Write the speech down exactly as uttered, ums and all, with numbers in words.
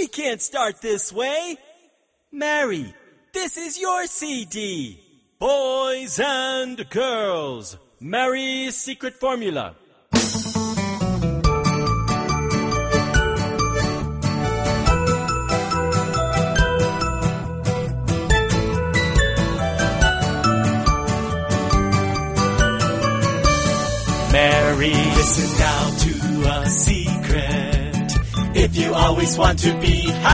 We can't start this way. Mary, this is your C D. Boys and girls, Mary's secret formula. Mary, listen now to a secret. If you always want to be happy,